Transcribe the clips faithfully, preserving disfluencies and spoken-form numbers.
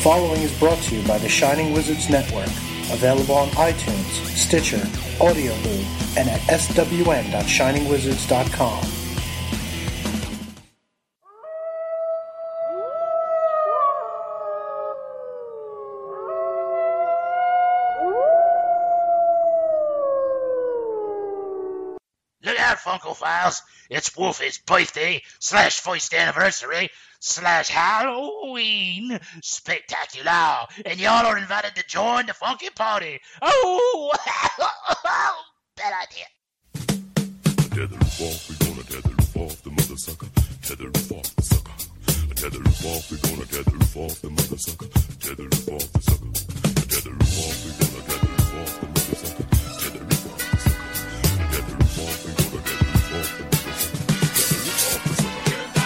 following is brought to you by the Shining Wizards Network, available on iTunes, Stitcher, AudioLoo, and at s w n dot shining wizards dot com. Look out, Funkophiles! It's Wolfie's birthday slash first anniversary slash Halloween spectacular, and y'all are invited to join the funky party. Oh, bad idea. Tether roof off, we gonna tether roof off the mother sucker. Tether roof off the sucker. Tether roof off, we gonna tether roof off the mother sucker. Tether roof off the sucker. Tether roof off, we gonna tether roof off the mother sucker. Tether roof off the sucker. Tether roof off, we gonna tether roof off the mother sucker. Tether roof off the sucker.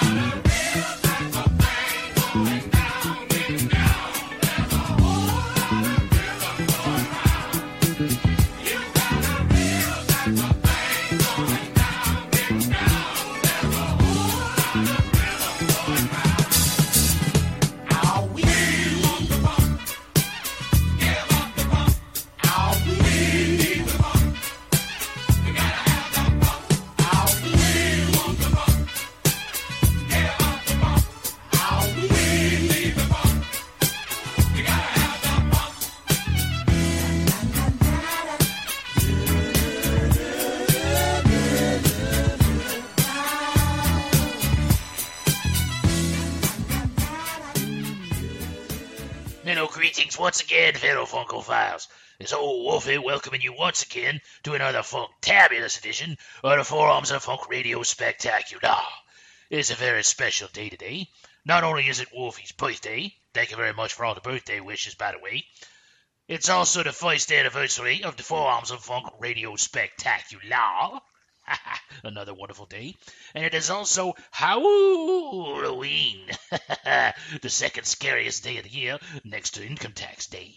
Greetings once again, fellow Funkophiles. It's old Wolfie welcoming you once again to another funktabulous edition of the Four Arms of Funk Radio Spectacular. It's a very special day today. Not only is it Wolfie's birthday, thank you very much for all the birthday wishes, by the way, it's also the first anniversary of the Four Arms of Funk Radio Spectacular. Another wonderful day. And it is also Halloween, the second scariest day of the year, next to Income Tax Day.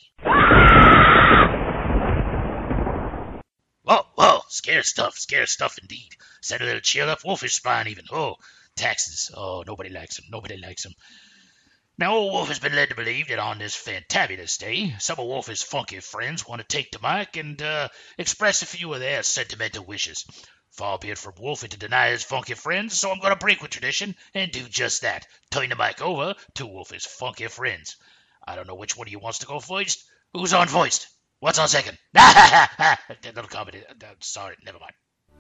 Whoa, whoa, scary stuff, scary stuff indeed. Send a little chill up Wolfish spine even. Oh, taxes. Oh, nobody likes them, nobody likes them. Now, old Wolf has been led to believe that on this fantabulous day, some of Wolf's funky friends want to take the mic and uh, express a few of their sentimental wishes. Far be it from Wolfie to deny his funky friends, so I'm going to break with tradition and do just that. Turn the mic over to Wolfie's funky friends. I don't know which one of you wants to go first. Who's on first? What's on second? Little comedy. Sorry, never mind.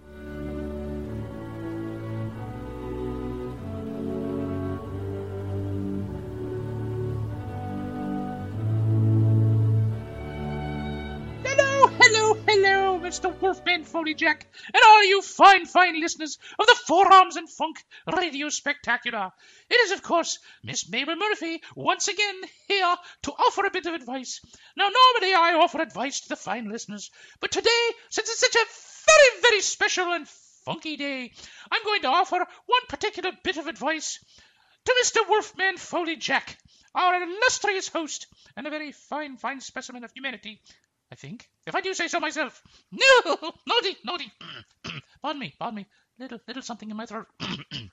Hello, hello, Mister Wolfman Foley Jack, and all you fine, fine listeners of the Four Arms and Funk Radio Spectacular. It is, of course, Miss Mabel Murphy, once again here to offer a bit of advice. Now, normally I offer advice to the fine listeners, but today, since it's such a very, very special and funky day, I'm going to offer one particular bit of advice to Mister Wolfman Foley Jack, our illustrious host, and a very fine, fine specimen of humanity, I think, if I do say so myself. No, naughty, naughty. Pardon me, pardon me. Little, little something in my throat. I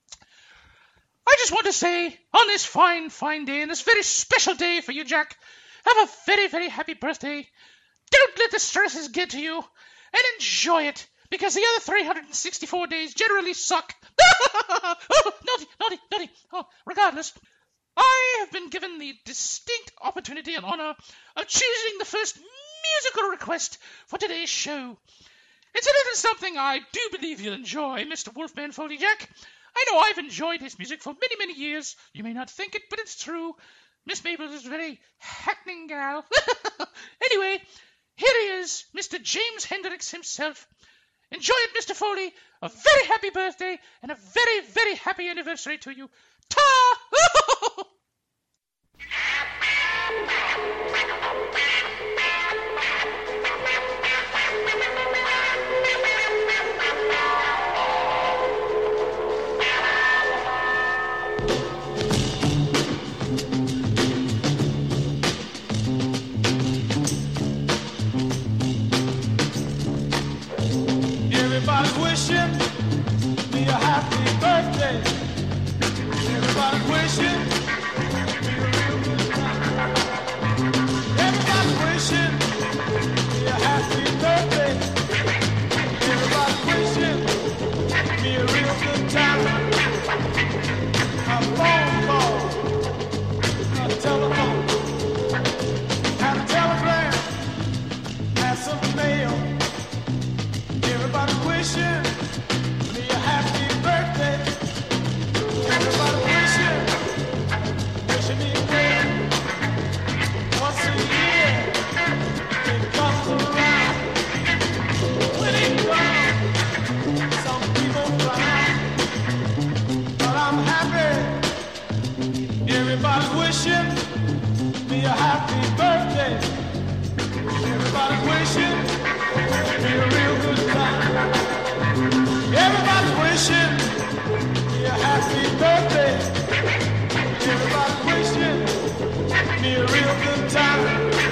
just want to say, on this fine, fine day, and this very special day for you, Jack, have a very, very happy birthday. Don't let the stresses get to you, and enjoy it, because the other three hundred sixty-four days generally suck. Oh, naughty, naughty, naughty. Oh, regardless, I have been given the distinct opportunity and honor of choosing the first musical request for today's show. It's a little something I do believe you'll enjoy, Mister Wolfman Foley Jack. I know I've enjoyed his music for many, many years. You may not think it, but it's true. Miss Mabel is a very happening gal. Anyway, here he is, Mister James Hendricks himself. Enjoy it, Mister Foley. A very happy birthday and a very, very happy anniversary to you. Ta! Everybody wishing me a happy birthday. Everybody wishing Everybody's wishing me a happy birthday. Everybody's wishing me a real good time. Everybody's wishing me a happy birthday. Everybody's wishing me a real good time.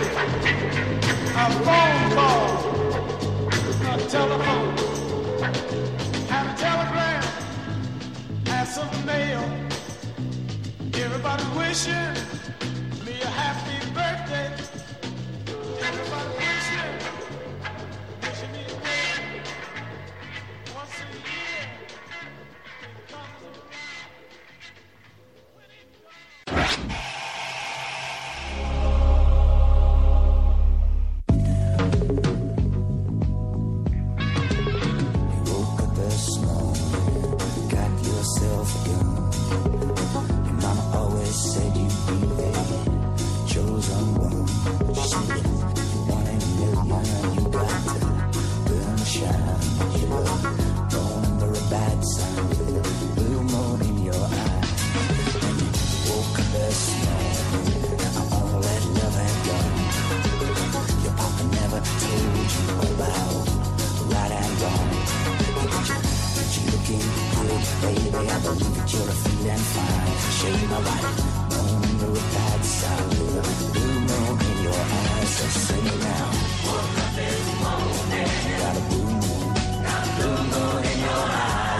A phone call, a telephone, and a telegram, and some mail. Everybody's wishing me a happy birthday. Everybody's wishing, wishing me a day. Once a year, it comes around. Woke up this morning, got yourself a gun. Your mama always said you'd be the chosen one. She said if you want a million, you got to burn the shine. You were born under a bad sign with a blue moon in your eye. When you woke up this morning, all that love had gone. Your papa never told you about right and wrong. But you're looking good, baby. I believe that you're feeling fine. Shade my light, born under a bad sign with a blue moon in your eyes. So sing it now. Woke up this morning, got a blue moon, got a blue moon in your eyes.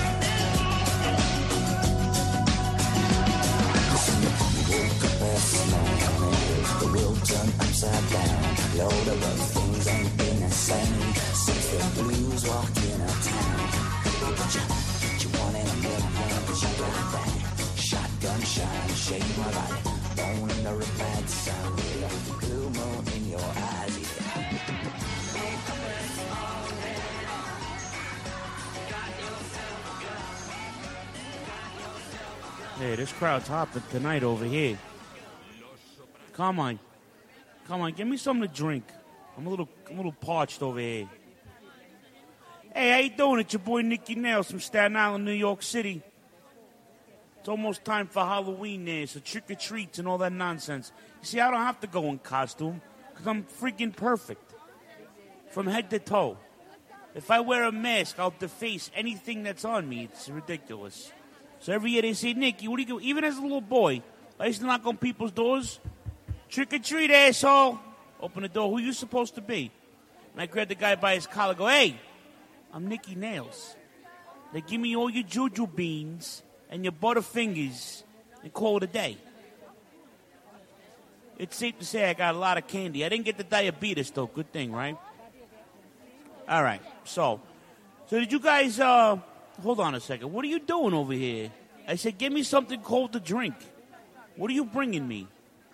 Listen, you woke up this morning, the world turned upside down. Lord, of the things ain't been the same since the blues walked in our town. But you, but you wanted a million, but you got that shotgun shine, shade my light, born under a bad sign with a blue moon in your eyes. Hey, this crowd's hopping tonight over here. Come on. Come on, give me something to drink. I'm a little I'm a little parched over here. Hey, how you doing? It's your boy Nicky Nails from Staten Island, New York City. It's almost time for Halloween there, so trick-or-treats and all that nonsense. You see, I don't have to go in costume because I'm freaking perfect from head to toe. If I wear a mask, I'll deface anything that's on me. It's ridiculous. So every year they say, Nicky, what do you do? Even as a little boy, I used to knock on people's doors. Trick-or-treat, asshole. Open the door. Who you supposed to be? And I grab the guy by his collar, go, hey, I'm Nicky Nails. They give me all your juju beans and your butterfingers and call it a day. It's safe to say I got a lot of candy. I didn't get the diabetes, though. Good thing, right? All right. So, so did you guys, uh, hold on a second. What are you doing over here? I said, give me something cold to drink. What are you bringing me?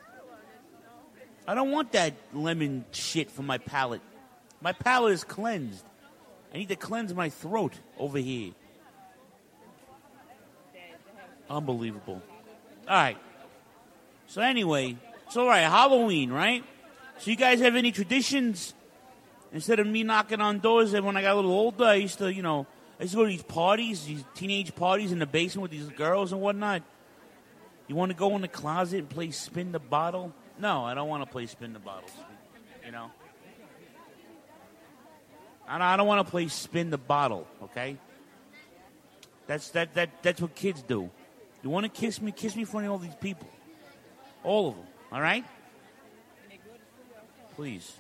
I don't want that lemon shit for my palate. My palate is cleansed. I need to cleanse my throat over here. Unbelievable. All right. So anyway, it's all right. Halloween, right? So you guys have any traditions? Instead of me knocking on doors, and when I got a little older, I used to, you know, I used to go to these parties, these teenage parties in the basement with these girls and whatnot. You want to go in the closet and play spin the bottle? No, I don't want to play spin the bottle. You know? I don't want to play spin the bottle, okay? That's that that that's what kids do. You want to kiss me? Kiss me in front of all these people. All of them, all right? Please.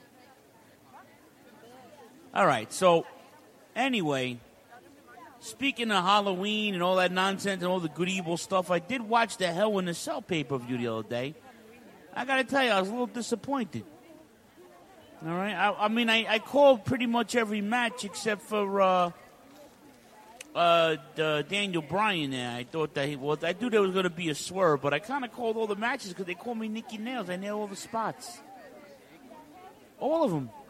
All right, so anyway, speaking of Halloween and all that nonsense and all the good evil stuff, I did watch the Hell in a Cell pay-per-view the other day. I got to tell you, I was a little disappointed. All right? I, I mean, I, I called pretty much every match except for uh, uh, the Daniel Bryan there. I thought that he, well, I knew there was going to be a swerve, but I kind of called all the matches because they call me Nicky Nails. I nail all the spots. All of them.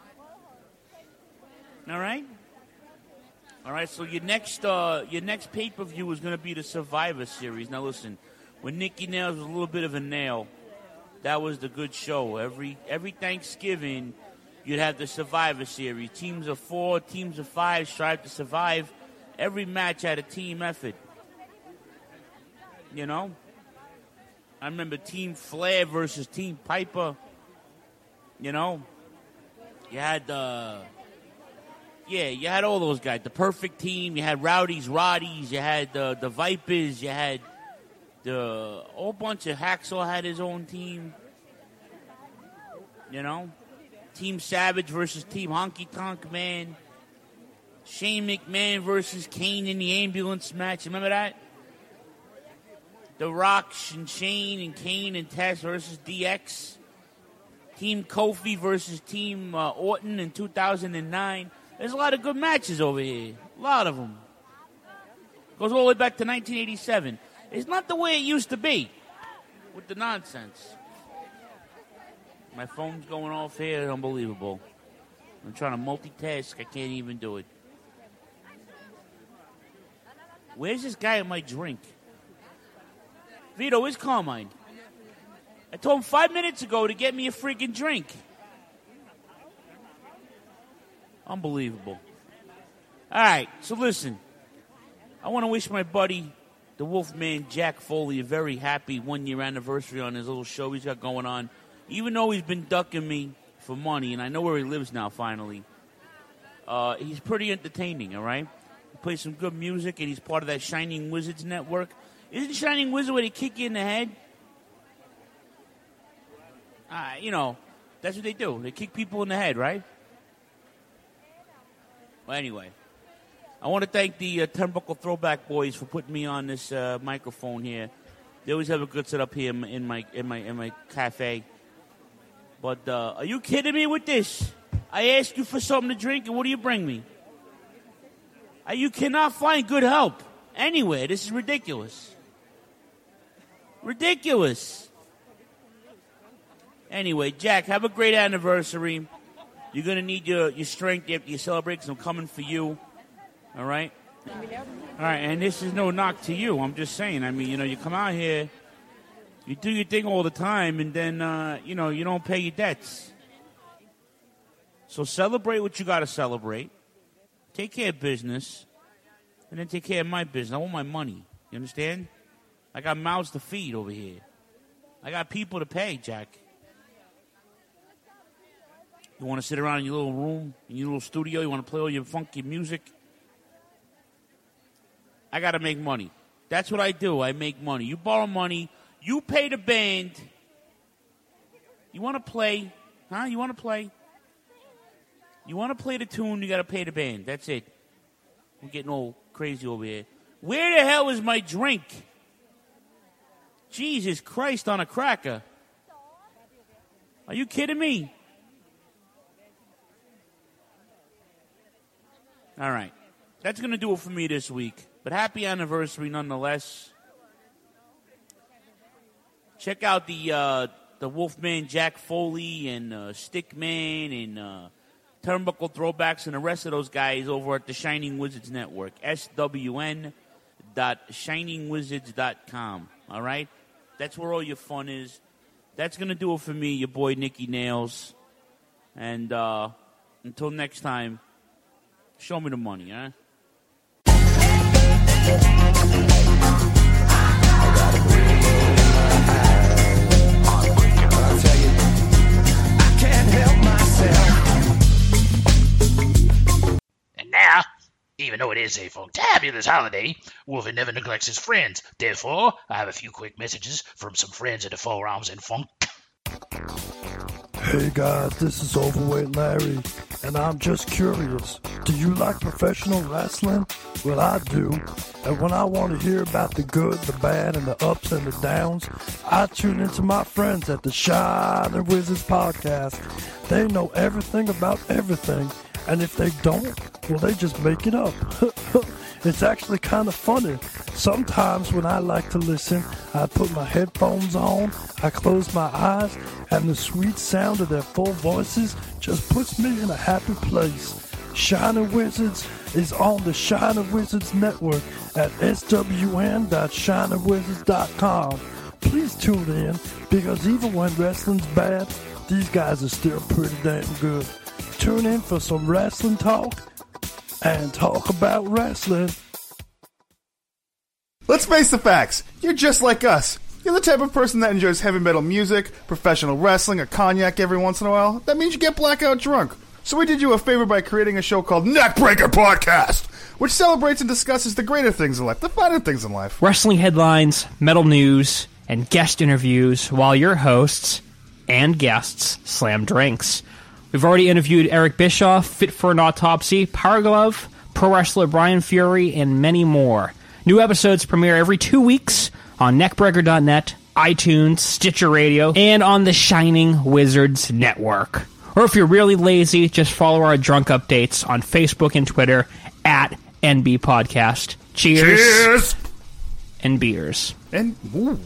All right? All right, so your next uh, your next pay-per-view is going to be the Survivor Series. Now, listen, when Nicky Nails was a little bit of a nail, that was the good show. Every every Thanksgiving, you'd have the Survivor Series. Teams of four, teams of five strive to survive. Every match had a team effort. You know? I remember Team Flair versus Team Piper. You know, you had the, uh, yeah, you had all those guys. The Perfect Team. You had Rowdy's Roddies. You had the the Vipers. You had the whole bunch of Hacksaw had his own team. You know, Team Savage versus Team Honky Tonk Man. Shane McMahon versus Kane in the ambulance match. Remember that? The Rock and Shane and Kane and Test versus D X. Team Kofi versus Team uh, Orton in two thousand nine. There's a lot of good matches over here. A lot of them. Goes all the way back to nineteen eighty-seven. It's not the way it used to be with the nonsense. My phone's going off here. Unbelievable. I'm trying to multitask. I can't even do it. Where's this guy at my drink? Vito, where's Carmine? I told him five minutes ago to get me a freaking drink. Unbelievable. All right, so listen. I want to wish my buddy, the Wolfman Jack Foley, a very happy one-year anniversary on his little show he's got going on. Even though he's been ducking me for money, and I know where he lives now, finally, uh, he's pretty entertaining, all right? He plays some good music, and he's part of that Shining Wizards network. Isn't Shining Wizard where they kick you in the head? Uh, you know, that's what they do. They kick people in the head, right? Well, anyway, I want to thank the uh, Turnbuckle Throwback Boys for putting me on this uh, microphone here. They always have a good setup here in my in my in my, in my cafe. But uh, are you kidding me with this? I ask you for something to drink, and what do you bring me? Uh, you cannot find good help anywhere. This is ridiculous. Ridiculous. Anyway, Jack, have a great anniversary. You're going to need your, your strength after you celebrate, because I'm coming for you. All right? All right, and this is no knock to you. I'm just saying. I mean, you know, you come out here, you do your thing all the time, and then, uh, you know, you don't pay your debts. So celebrate what you got to celebrate. Take care of business, and then take care of my business. I want my money. You understand? I got mouths to feed over here. I got people to pay, Jack. You want to sit around in your little room, in your little studio, you want to play all your funky music? I got to make money. That's what I do. I make money. You borrow money. You pay the band. You want to play? Huh? You want to play? You want to play the tune, you got to pay the band. That's it. I'm getting all crazy over here. Where the hell is my drink? Jesus Christ on a cracker. Are you kidding me? All right. That's going to do it for me this week. But happy anniversary nonetheless. Check out the uh, the Wolfman Jack Foley and uh, Stickman and uh, Turnbuckle Throwbacks and the rest of those guys over at the Shining Wizards Network. S W N dot shining wizards dot com. All right? That's where all your fun is. That's going to do it for me, your boy Nicky Nails. And uh, until next time, show me the money, huh? I'll tell you, I can't help myself. And now, even though it is a fantabulous holiday, Wolfie never neglects his friends. Therefore, I have a few quick messages from some friends of the Four Arms and Funk. Hey guys, this is Overweight Larry, and I'm just curious. Do you like professional wrestling? Well, I do. And when I want to hear about the good, the bad, and the ups and the downs, I tune into my friends at the Shining Wizards podcast. They know everything about everything, and if they don't, well, they just make it up. It's actually kind of funny. Sometimes when I like to listen, I put my headphones on, I close my eyes, and the sweet sound of their full voices just puts me in a happy place. Shining Wizards is on the Shining Wizards Network at S W N dot shining wizards dot com. Please tune in, because even when wrestling's bad, these guys are still pretty damn good. Tune in for some wrestling talk and talk about wrestling. Let's face the facts. You're just like us. You're the type of person that enjoys heavy metal music, professional wrestling, a cognac every once in a while. That means you get blackout drunk. So we did you a favor by creating a show called Neckbreaker Podcast, which celebrates and discusses the greater things in life, the finer things in life. Wrestling headlines, metal news, and guest interviews, while your hosts and guests slam drinks. We've already interviewed Eric Bischoff, Fit for an Autopsy, Power Glove, pro wrestler Brian Fury, and many more. New episodes premiere every two weeks on neckbreaker dot net, iTunes, Stitcher Radio, and on the Shining Wizards Network. Or if you're really lazy, just follow our drunk updates on Facebook and Twitter at N B Podcast. Cheers. Cheers! And beers. And, ooh.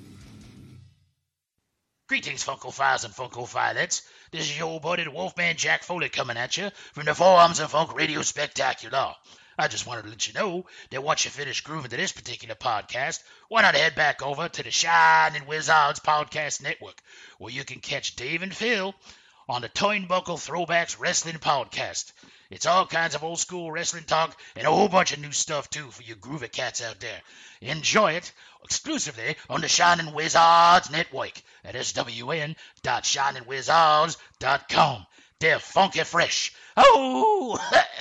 Greetings, Funkophiles and Funkophilettes. This is your old buddy, the Wolfman Jack Foley, coming at you from the Forearms and Funk Radio Spectacular. I just wanted to let you know that once you finish grooving to this particular podcast, why not head back over to the Shining Wizards Podcast Network, where you can catch Dave and Phil on the Turnbuckle Throwbacks Wrestling Podcast. It's all kinds of old school wrestling talk and a whole bunch of new stuff, too, for you groovy cats out there. Enjoy it exclusively on the Shining Wizards Network at s w n dot shining wizards dot com. They're funky fresh. Oh!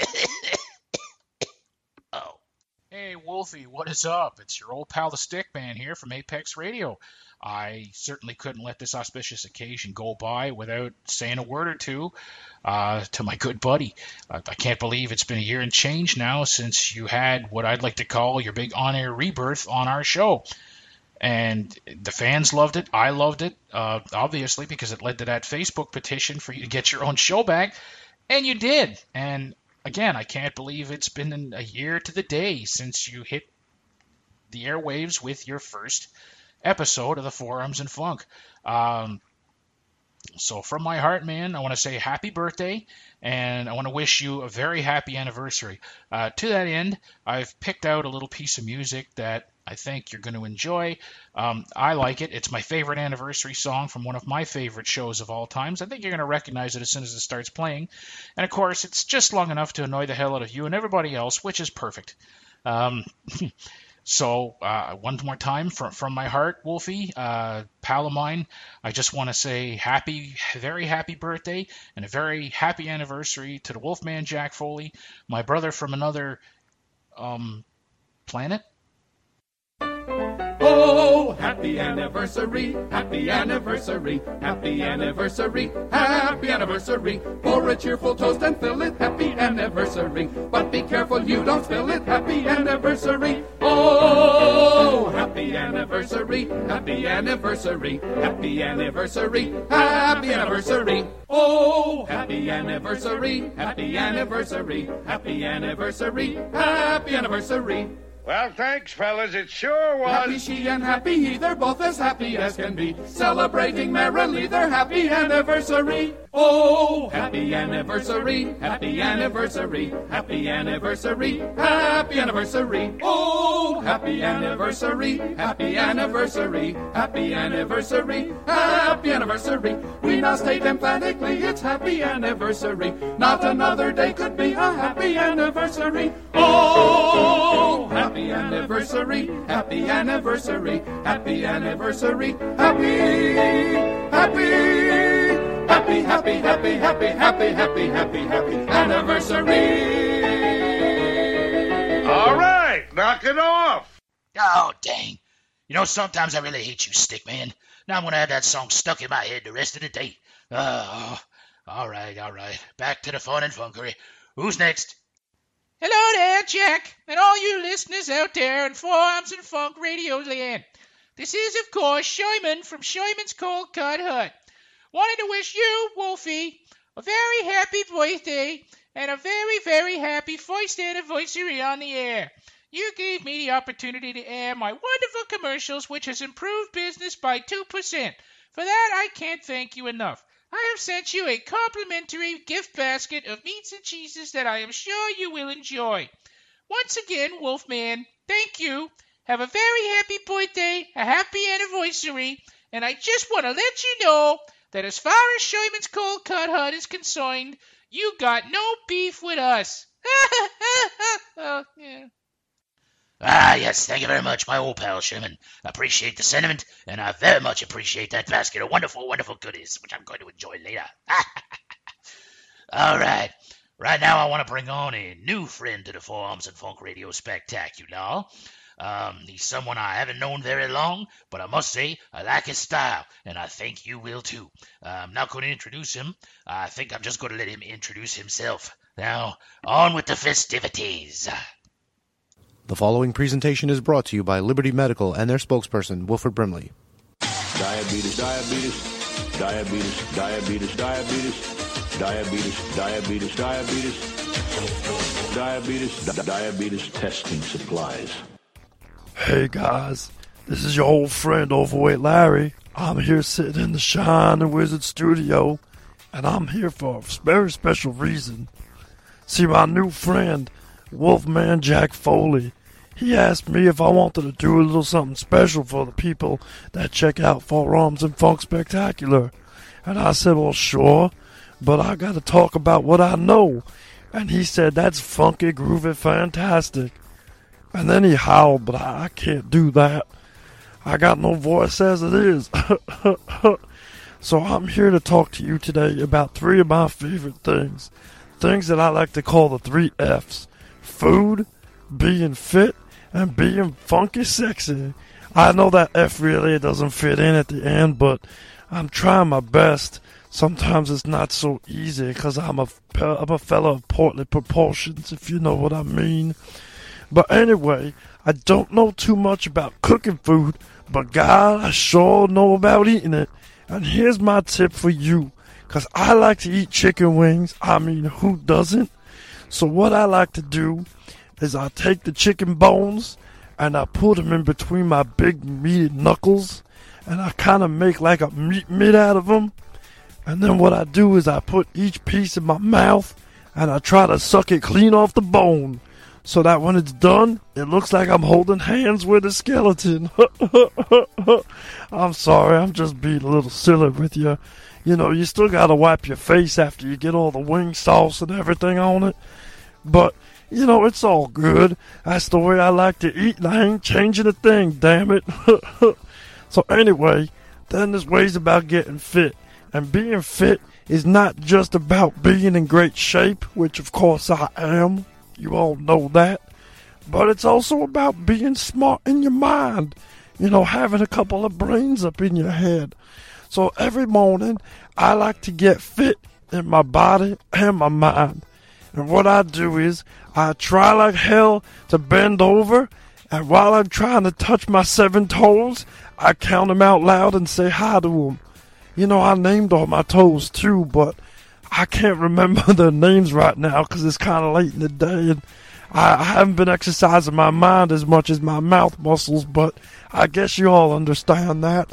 Oh. Hey, Wolfie, what is up? It's your old pal, the Stickman, here from Apex Radio. I certainly couldn't let this auspicious occasion go by without saying a word or two uh, to my good buddy. Uh, I can't believe it's been a year and change now since you had what I'd like to call your big on-air rebirth on our show. And the fans loved it. I loved it, uh, obviously, because it led to that Facebook petition for you to get your own show back. And you did. And again, I can't believe it's been a year to the day since you hit the airwaves with your first episode of the Forearms and Funk. Um, so from my heart, man, I want to say happy birthday, and I want to wish you a very happy anniversary. Uh, to that end, I've picked out a little piece of music that I think you're going to enjoy. Um, I like it. It's my favorite anniversary song from one of my favorite shows of all times. I think you're going to recognize it as soon as it starts playing. And of course, it's just long enough to annoy the hell out of you and everybody else, which is perfect. Um, so, uh, one more time from, from my heart, Wolfie, uh, pal of mine, I just want to say happy, very happy birthday and a very happy anniversary to the Wolfman Jack Foley, my brother from another um, planet. Oh, happy anniversary, happy anniversary, happy anniversary, happy anniversary. Pour a cheerful toast and fill it, happy anniversary. But be careful you don't spill it, happy anniversary. Oh, happy anniversary, happy anniversary, happy anniversary, happy anniversary. Oh, happy anniversary, happy anniversary, happy anniversary, happy anniversary. Well, thanks, fellas. It sure was. Happy she and happy he, they're both as happy as can be. Celebrating merrily their happy anniversary. Oh, happy anniversary, happy anniversary, happy anniversary, happy anniversary. Oh, happy anniversary, happy anniversary, happy anniversary, happy anniversary. We now state emphatically it's happy anniversary. Not another day could be a happy anniversary. Oh, happy anniversary, happy anniversary, happy anniversary, happy, happy. Happy, happy, happy, happy, happy, happy, happy, happy anniversary. All right, knock it off. Oh, dang. You know, sometimes I really hate you, Stickman. Now I'm going to have that song stuck in my head the rest of the day. Oh, all right, all right. Back to the fun and funkery. Who's next? Hello there, Jack, and all you listeners out there in Forearms and Funk Radio Land. This is, of course, Shyman from Shyman's Cold Cut Hut. Wanted to wish you, Wolfie, a very happy birthday and a very, very happy first anniversary on the air. You gave me the opportunity to air my wonderful commercials, which has improved business by two percent. For that, I can't thank you enough. I have sent you a complimentary gift basket of meats and cheeses that I am sure you will enjoy. Once again, Wolfman, thank you. Have a very happy birthday, a happy anniversary, and I just want to let you know that as far as Shyman's Cold Cut Hut is concerned, you got no beef with us. Oh, yeah. Ah, yes, thank you very much, my old pal Sherman. I appreciate the sentiment, and I very much appreciate that basket of wonderful, wonderful goodies, which I'm going to enjoy later. All right. Right now, I want to bring on a new friend to the Forearms and Funk Radio Spectacular. Um, he's someone I haven't known very long, but I must say I like his style, and I think you will too. Uh, I'm not going to introduce him. I think I'm just going to let him introduce himself. Now, on with the festivities. The following presentation is brought to you by Liberty Medical and their spokesperson, Wilford Brimley. Diabetes, diabetes, diabetes, diabetes, diabetes, diabetes, diabetes, diabetes, diabetes, di- diabetes testing supplies. Hey guys, this is your old friend Overweight Larry. I'm here sitting in the Shine and Wizard studio, and I'm here for a very special reason. See, my new friend, Wolfman Jack Foley, he asked me if I wanted to do a little something special for the people that check out Forearms and Funk Spectacular. And I said, well, sure, but I got to talk about what I know. And he said, that's funky, groovy, fantastic. And then he howled, but I, I can't do that. I got no voice as it is. So I'm here to talk to you today about three of my favorite things. Things that I like to call the three F's. Food, being fit, and being funky sexy. I know that F really doesn't fit in at the end, but I'm trying my best. Sometimes it's not so easy because I'm a, I'm a fellow of portly proportions, if you know what I mean. But anyway, I don't know too much about cooking food, but God, I sure know about eating it. And here's my tip for you, because I like to eat chicken wings. I mean, who doesn't? So what I like to do is I take the chicken bones and I put them in between my big meaty knuckles, and I kind of make like a meat meat out of them. And then what I do is I put each piece in my mouth and I try to suck it clean off the bone, so that when it's done, it looks like I'm holding hands with a skeleton. I'm sorry, I'm just being a little silly with you. You know, you still gotta wipe your face after you get all the wing sauce and everything on it. But, you know, it's all good. That's the way I like to eat, and I ain't changing a thing, damn it. So anyway, then there's ways about getting fit. And being fit is not just about being in great shape, which of course I am. You all know that. But it's also about being smart in your mind. You know, having a couple of brains up in your head. So every morning, I like to get fit in my body and my mind. And what I do is, I try like hell to bend over, and while I'm trying to touch my seven toes, I count them out loud and say hi to them. You know, I named all my toes too, but I can't remember their names right now because it's kind of late in the day, and I, I haven't been exercising my mind as much as my mouth muscles, but I guess you all understand that.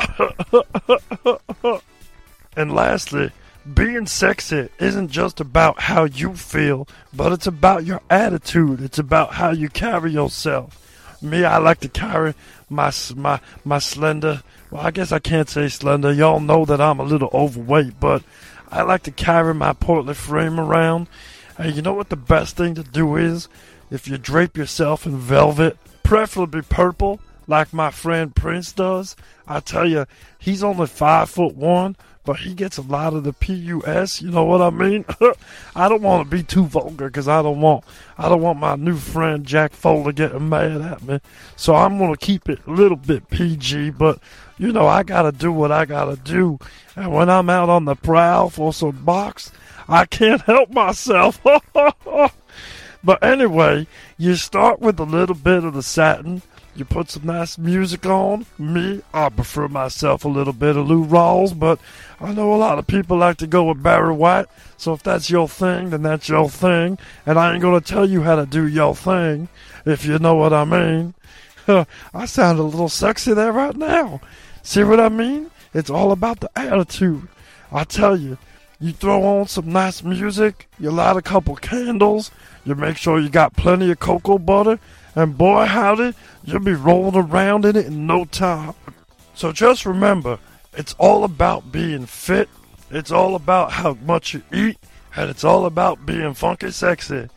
And lastly, being sexy isn't just about how you feel, but it's about your attitude. It's about how you carry yourself. Me, I like to carry my my my slender. Well, I guess I can't say slender. Y'all know that I'm a little overweight, but I like to carry my portly frame around. And you know what the best thing to do is? If you drape yourself in velvet, preferably purple, like my friend Prince does. I tell you, he's only five foot one, but he gets a lot of the P U S, you know what I mean? I don't want to be too vulgar because I don't want I don't want my new friend Jack Foley getting mad at me. So I'm going to keep it a little bit P G, but you know, I got to do what I got to do. And when I'm out on the prowl for some box, I can't help myself. But anyway, you start with a little bit of the satin. You put some nice music on. Me, I prefer myself a little bit of Lou Rawls, but I know a lot of people like to go with Barry White. So if that's your thing, then that's your thing. And I ain't going to tell you how to do your thing, if you know what I mean. I sound a little sexy there right now. See what I mean? It's all about the attitude. I tell you, you throw on some nice music, you light a couple candles, you make sure you got plenty of cocoa butter, and boy howdy, you'll be rolling around in it in no time. So just remember, it's all about being fit, it's all about how much you eat, and it's all about being funky sexy.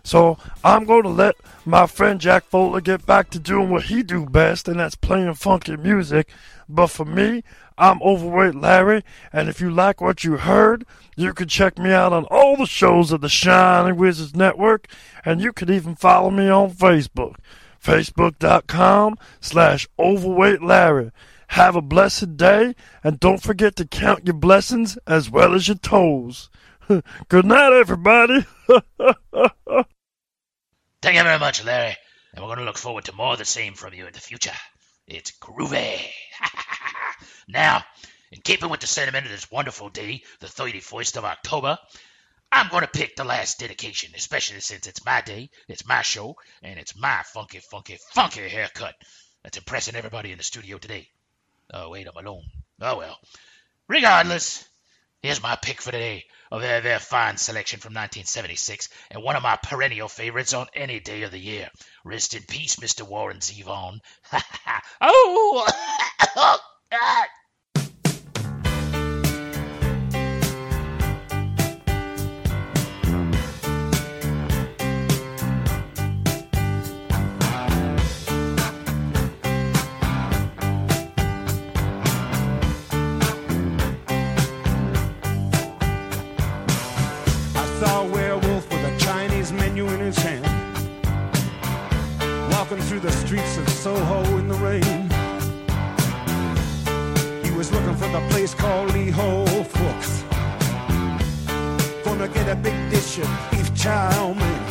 So I'm going to let my friend Jack Fowler get back to doing what he do best, and that's playing funky music. But for me, I'm Overweight Larry, and if you like what you heard, you can check me out on all the shows of the Shining Wizards Network, and you can even follow me on Facebook, facebook.com slash Overweight Larry. Have a blessed day, and don't forget to count your blessings as well as your toes. Good night, everybody. Thank you very much, Larry. And we're going to look forward to more of the same from you in the future. It's groovy. Now, in keeping with the sentiment of this wonderful day, the thirty-first of October, I'm going to pick the last dedication, especially since it's my day, it's my show, and it's my funky, funky, funky haircut that's impressing everybody in the studio today. Oh, wait, I'm alone. Oh, well. Regardless, here's my pick for today. A very, very fine selection from nineteen seventy-six, and one of my perennial favorites on any day of the year. Rest in peace, Mister Warren Zevon. Oh! Oh, God! Saw a werewolf with a Chinese menu in his hand, walking through the streets of Soho in the rain. He was looking for the place called Lee Ho Fooks, gonna get a big dish of beef chow mein.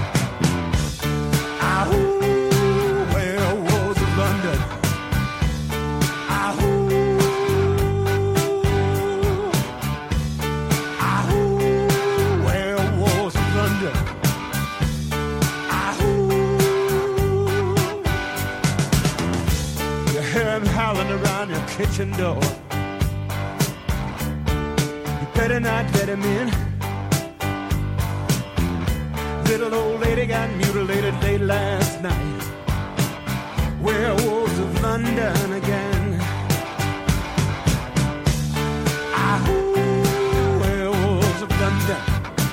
Ahoo, werewolves of London. Ahoo. Howling around your kitchen door. You better not let him in. Little old lady got mutilated late last night. Werewolves of London again. Ahoo, werewolves of London.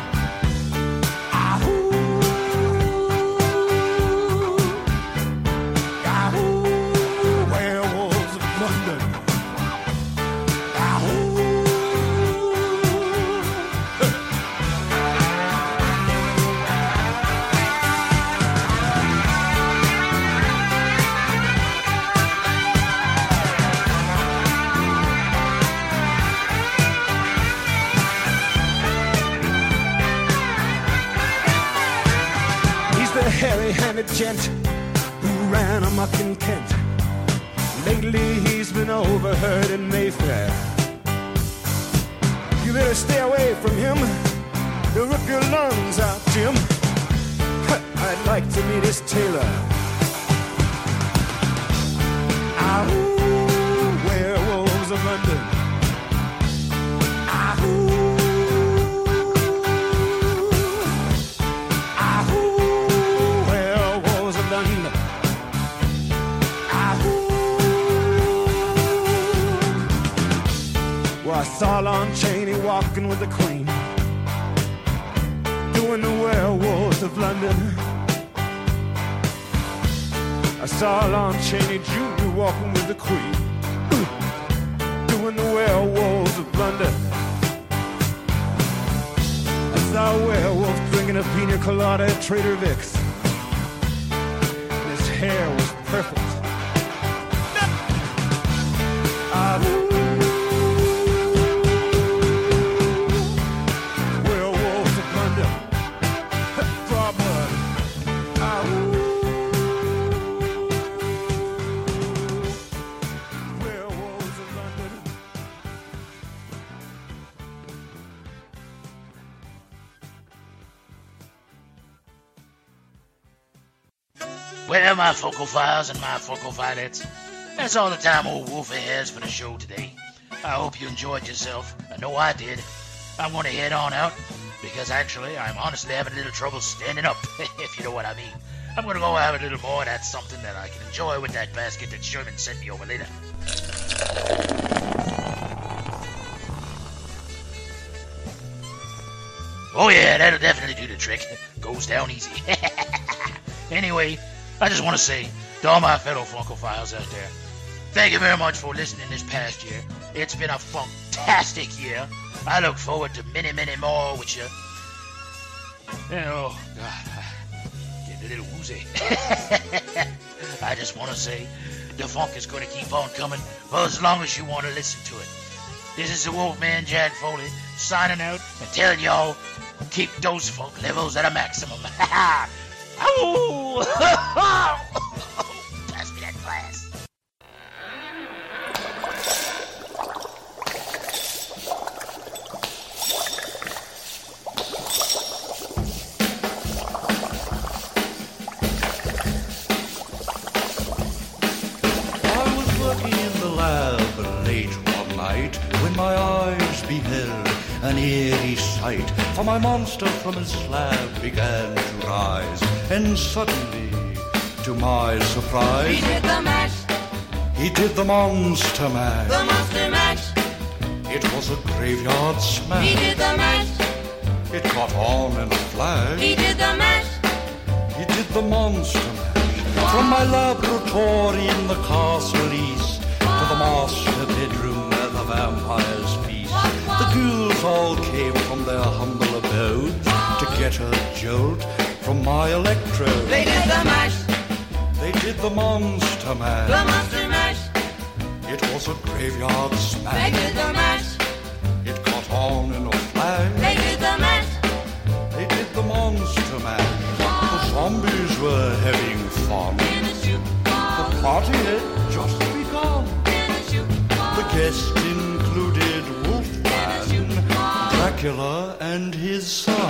Hairy-handed gent who ran amok in Kent. Lately he's been overheard in Mayfair. You better stay away from him. He'll rip your lungs out, Jim. I'd like to meet his tailor. Ahoo, werewolves of London. Ahoo. I saw Lon Chaney walking with the Queen, doing the werewolves of London. I saw Lon Chaney Junior walking with the Queen, doing the werewolves of London. I saw a werewolf drinking a pina colada at Trader Vic's, and his hair was perfect. I Well, my Focal Files and my Focal Filettes, that's all the time old Wolfie has for the show today. I hope you enjoyed yourself. I know I did. I'm going to head on out because actually I'm honestly having a little trouble standing up, if you know what I mean. I'm going to go have a little more, and that's something that I can enjoy with that basket that Sherman sent me over later. Oh yeah, that'll definitely do the trick. Goes down easy. Anyway, I just want to say to all my fellow Funkophiles out there, thank you very much for listening this past year. It's been a fantastic year. I look forward to many, many more with you. And, oh, God, I'm getting a little woozy. I just want to say the funk is going to keep on coming for as long as you want to listen to it. This is the Wolfman Jack Foley signing out and telling y'all keep those funk levels at a maximum. Ow! Pass me that glass. When my eyes beheld an eerie sight, for my monster from his slab began to rise, and suddenly, to my surprise, he did the mash. He did the monster mash. The monster mash. It was a graveyard smash. He did the mash. It caught on in a flash. He did the mash. He did the monster mash. From my laboratory in the castle east to the master bedroom where the vampires feast, the ghouls all came from their humble abodes to get a jolt from my electrode. They did the mash. They did the monster mash. The monster mash. It was a graveyard smash. They did the mash. It caught on in a flash. They did the mash. They did the monster mash. The zombies were having fun. The party had just begun. The guests included Wolfman, Dracula, and his son.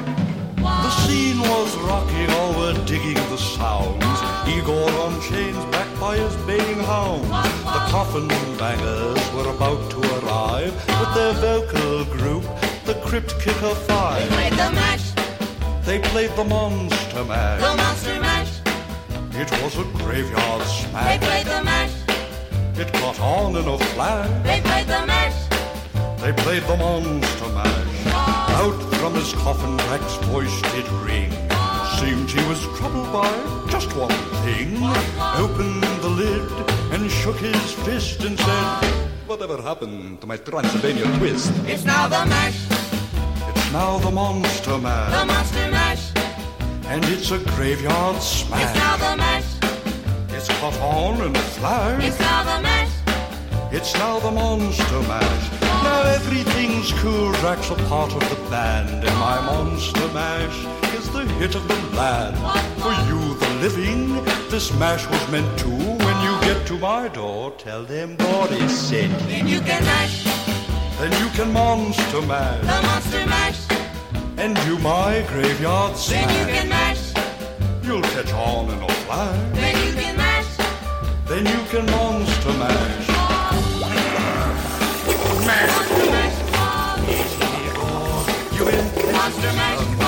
The scene was rocking, all were digging the sounds. Igor on chains, backed by his baying hounds. The coffin bangers were about to arrive with their vocal group, the Crypt Kicker Five. They played the mash. They played the monster mash. The monster mash. It was a graveyard smash. They played the mash. It caught on in a flash. They played the mash. They played the monster mash. Out from his coffin, Drac's voice did ring. Seemed he was troubled by just one thing. Opened the lid and shook his fist and said, "Whatever happened to my Transylvania twist?" It's now the mash. It's now the monster mash. The monster mash. And it's a graveyard smash. It's now the mash. It's caught on in a flash. It's now the mash. It's now the monster mash. Now everything's cool. Drac's a part of the band, and my monster mash is the hit of the land. For you, the living, this mash was meant to. When you get to my door, tell them God is sent. Then you can mash. Then you can monster mash. The monster mash. And you my graveyard smash. Then you can mash. You'll catch on in a flash. Then you can mash. Then you can monster mash. Monster mash. You in Monster mash.